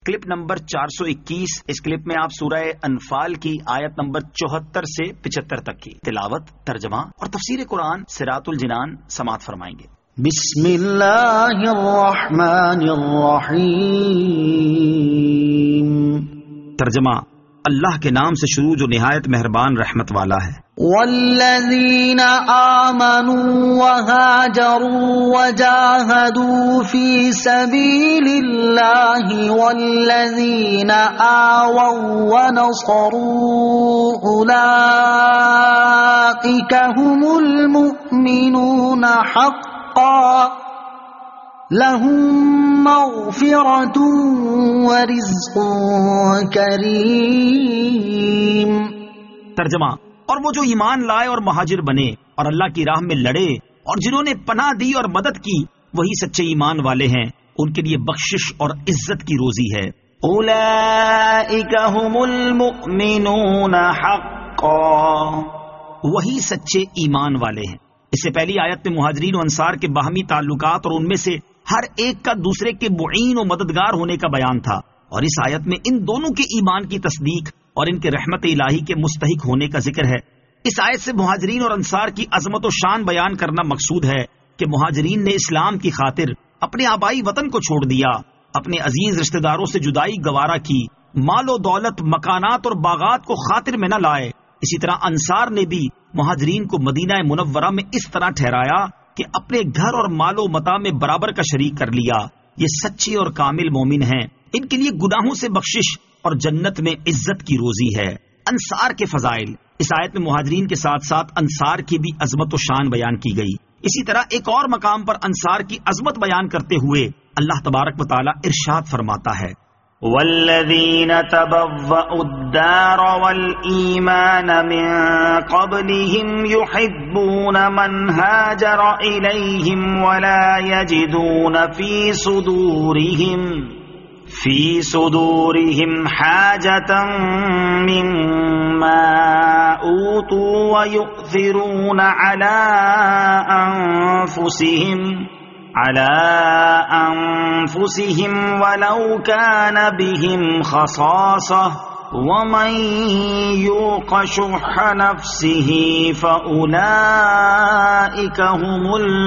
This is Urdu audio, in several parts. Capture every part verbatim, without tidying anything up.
کلپ نمبر چار سو اکیس. اس کلپ میں آپ سورہ انفال کی آیت نمبر چوہتر سے پچہتر تک کی تلاوت، ترجمہ اور تفسیر قرآن صراط الجنان سماعت فرمائیں گے. بسم اللہ الرحمن الرحیم. ترجمہ: اللہ کے نام سے شروع جو نہایت مہربان رحمت والا ہے. والذین آمنوا وہاجروا وجاہدوا فی سبیل اللہ والذین آووا ونصروا اولئک هم المؤمنون حقا لهم مغفرۃ ورزق کریم. ترجمہ: اور وہ جو ایمان لائے اور مہاجر بنے اور اللہ کی راہ میں لڑے اور جنہوں نے پناہ دی اور مدد کی، وہی سچے ایمان والے ہیں، ان کے لیے بخشش اور عزت کی روزی ہے. اولئک هم المؤمنون حقا، وہی سچے ایمان والے ہیں. اس سے پہلی آیت میں مہاجرین و انصار کے باہمی تعلقات اور ان میں سے ہر ایک کا دوسرے کے معین و مددگار ہونے کا بیان تھا، اور اس آیت میں ان دونوں کے ایمان کی تصدیق اور ان کے رحمت الہی کے مستحق ہونے کا ذکر ہے. اس آیت سے مہاجرین اور انصار کی عظمت و شان بیان کرنا مقصود ہے کہ مہاجرین نے اسلام کی خاطر اپنے آبائی وطن کو چھوڑ دیا، اپنے عزیز رشتہ داروں سے جدائی گوارا کی، مال و دولت، مکانات اور باغات کو خاطر میں نہ لائے. اسی طرح انصار نے بھی مہاجرین کو مدینہ منورہ میں اس طرح ٹھہرایا کہ اپنے گھر اور مال و متاع میں برابر کا شریک کر لیا. یہ سچے اور کامل مومن ہیں، ان کے لیے گناہوں سے بخشش اور جنت میں عزت کی روزی ہے. انصار کے فضائل. اس آیت میں مہاجرین کے ساتھ ساتھ انصار کی بھی عظمت و شان بیان کی گئی. اسی طرح ایک اور مقام پر انصار کی عظمت بیان کرتے ہوئے اللہ تبارک و تعالی ارشاد فرماتا ہے: والذین تبوأوا الدار والایمان من قبلهم يحبون من هاجر الیہم ولا یجدون فی صدورهم فی صدورهم حاجة مما اوتوا ويؤثرون على انفسهم على انفسهم ولو كان بهم خصاصة ومن يوق شح نفسه فأولئك هم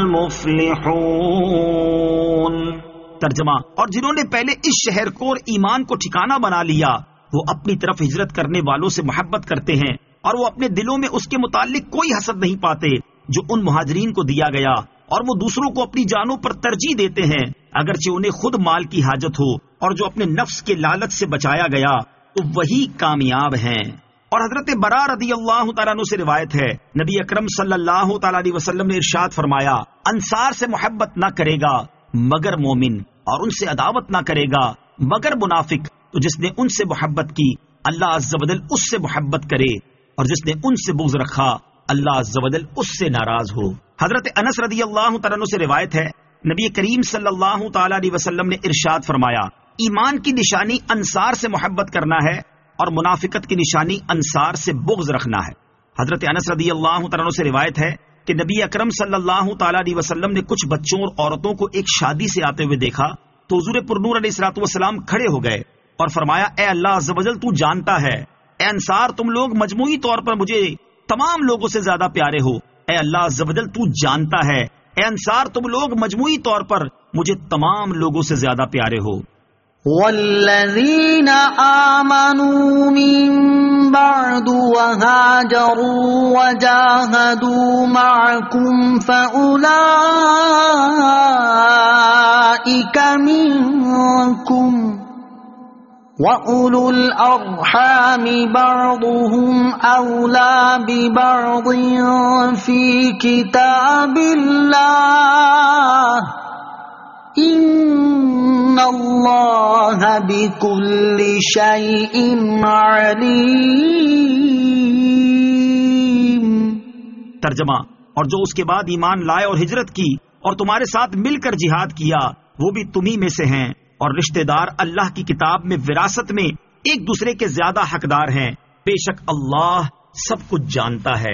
المفلحون. ترجمہ: اور جنہوں نے پہلے اس شہر کو اور ایمان کو ٹھکانہ بنا لیا، وہ اپنی طرف ہجرت کرنے والوں سے محبت کرتے ہیں اور وہ اپنے دلوں میں اس کے متعلق کوئی حسد نہیں پاتے جو ان مہاجرین کو دیا گیا، اور وہ دوسروں کو اپنی جانوں پر ترجیح دیتے ہیں اگرچہ انہیں خود مال کی حاجت ہو، اور جو اپنے نفس کے لالچ سے بچایا گیا تو وہی کامیاب ہیں. اور حضرت برا رضی اللہ تعالیٰ عنہ سے روایت ہے، نبی اکرم صلی اللہ تعالیٰ علیہ وسلم نے ارشاد فرمایا: انصار سے محبت نہ کرے گا مگر مومن، اور ان سے عداوت نہ کرے گا مگر منافق. تو جس نے ان سے محبت کی اللہ عز و جل اس سے محبت کرے، اور جس نے ان سے بغض رکھا اللہ عز و جل اس سے ناراض ہو. حضرت انس رضی اللہ تعالیٰ عنہ سے روایت ہے، نبی کریم صلی اللہ تعالیٰ علیہ وسلم نے ارشاد فرمایا: ایمان کی نشانی انصار سے محبت کرنا ہے اور منافقت کی نشانی انصار سے بغض رکھنا ہے. حضرت انس رضی اللہ تعالیٰ عنہ سے روایت ہے کہ نبی اکرم صلی اللہ تعالیٰ علیہ وسلم نے کچھ بچوں اور عورتوں کو ایک شادی سے آتے ہوئے دیکھا تو حضور پرنور علیہ الصلوۃ والسلام کھڑے ہو گئے اور فرمایا: اے اللہ عز و جل تو جانتا ہے، اے انصار تم لوگ مجموعی طور پر مجھے تمام لوگوں سے زیادہ پیارے ہو. اے اللہ عز و جل تو جانتا ہے، اے انصار تم لوگ مجموعی طور پر مجھے تمام لوگوں سے زیادہ پیارے ہو. والذین آمنوا من بعد وهاجروا وجاهدوا معكم فأولئك منكم وَأُولُو الْأَرْحَامِ بَعْضُهُمْ أَوْلَى بِبَعْضٍ فِي كِتَابِ اللَّهِ إِنَّ اللَّهَ بِكُلِّ شَيْءٍ عَلِيمٌ. ترجمہ: اور جو اس کے بعد ایمان لائے اور ہجرت کی اور تمہارے ساتھ مل کر جہاد کیا وہ بھی تمہیں میں سے ہیں، اور رشتہ دار اللہ کی کتاب میں وراثت میں ایک دوسرے کے زیادہ حقدار ہیں. بے شک اللہ سب کچھ جانتا ہے.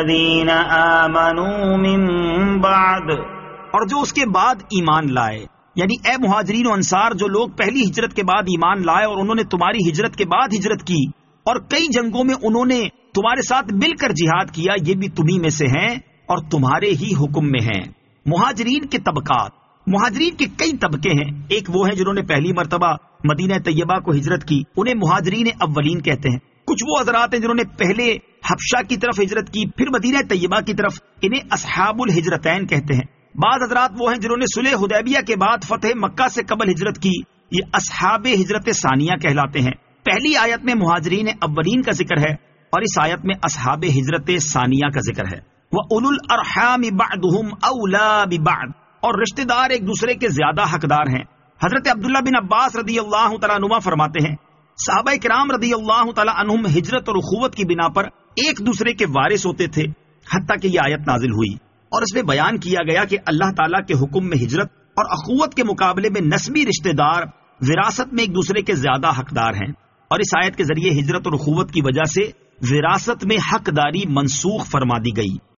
والذین آمنوا من بعد، اور جو اس کے بعد ایمان لائے، یعنی اے مہاجرین و انصار، جو لوگ پہلی ہجرت کے بعد ایمان لائے اور انہوں نے تمہاری ہجرت کے بعد ہجرت کی اور کئی جنگوں میں انہوں نے تمہارے ساتھ مل کر جہاد کیا، یہ بھی تمہیں میں سے ہیں اور تمہارے ہی حکم میں ہیں۔ مہاجرین کے طبقات، مہاجرین کے کئی طبقے ہیں۔ ایک وہ ہیں جنہوں نے پہلی مرتبہ مدینہ طیبہ کو ہجرت کی، انہیں مہاجرین اولین کہتے ہیں۔ کچھ وہ حضرات ہیں جنہوں نے پہلے حبشہ کی طرف ہجرت کی، پھر مدینہ طیبہ کی طرف، انہیں اصحاب الہجرتین کہتے ہیں۔ بعض حضرات وہ ہیں جنہوں نے صلح حدیبیہ کے بعد فتح مکہ سے قبل ہجرت کی، یہ اصحاب ہجرت ثانیہ کہلاتے ہیں۔ پہلی آیت میں مہاجرین اولین کا ذکر ہے اور اس آیت میں اصحاب ہجرت ثانیہ کا ذکر ہے۔ وَأُولُو الْأَرْحَامِ بَعْضُهُمْ أَوْلَىٰ بِبَعْضٍ، اور رشتہ دار ایک دوسرے کے زیادہ حقدار ہیں۔ حضرت عبداللہ بن عباس رضی اللہ تعالیٰ عنہما فرماتے ہیں، صحابہ کرام رضی اللہ تعالیٰ عنہم ہجرت اور اخوت کی بنا پر ایک دوسرے کے وارث ہوتے تھے، حتیٰ کہ یہ آیت نازل ہوئی اور اس میں بیان کیا گیا کہ اللہ تعالیٰ کے حکم میں ہجرت اور اخوت کے مقابلے میں نسبی رشتہ دار وراثت میں ایک دوسرے کے زیادہ حقدار ہیں، اور اس آیت کے ذریعے ہجرت اور اخوت کی وجہ سے وراثت میں حقداری منسوخ فرما دی گئی۔